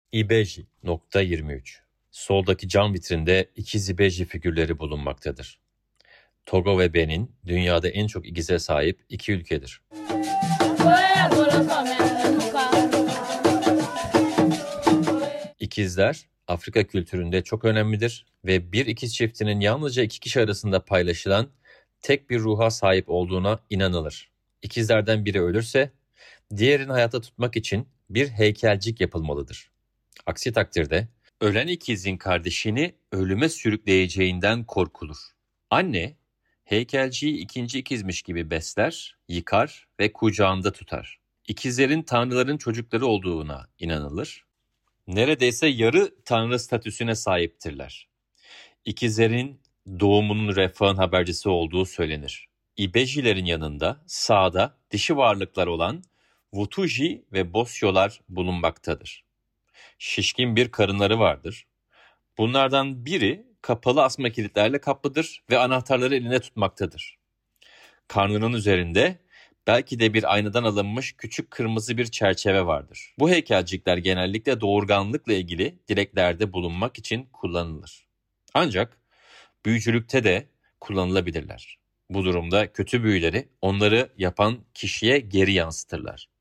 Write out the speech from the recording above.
İbeji. 23. Soldaki cam vitrinde ikiz İbeji figürleri bulunmaktadır. Togo ve Benin, dünyada en çok ikize sahip iki ülkedir. İkizler, Afrika kültüründe çok önemlidir ve bir ikiz çiftinin yalnızca iki kişi arasında paylaşılan tek bir ruha sahip olduğuna inanılır. İkizlerden biri ölürse, diğerini hayatta tutmak için bir heykelcik yapılmalıdır. Aksi takdirde, ölen ikizin kardeşini ölüme sürükleyeceğinden korkulur. Anne, heykelciyi ikinci ikizmiş gibi besler, yıkar ve kucağında tutar. İkizlerin tanrıların çocukları olduğuna inanılır. Neredeyse yarı tanrı statüsüne sahiptirler. İkizlerin doğumunun refahın habercisi olduğu söylenir. İbejilerin yanında sağda dişi varlıklar olan Vutuji ve Bosyolar bulunmaktadır. Şişkin bir karınları vardır. Bunlardan biri kapalı asma kilitlerle kaplıdır ve anahtarları eline tutmaktadır. Karnının üzerinde belki de bir aynadan alınmış küçük kırmızı bir çerçeve vardır. Bu heykelcikler genellikle doğurganlıkla ilgili dileklerde bulunmak için kullanılır. Ancak büyücülükte de kullanılabilirler. Bu durumda kötü büyüleri onları yapan kişiye geri yansıtırlar.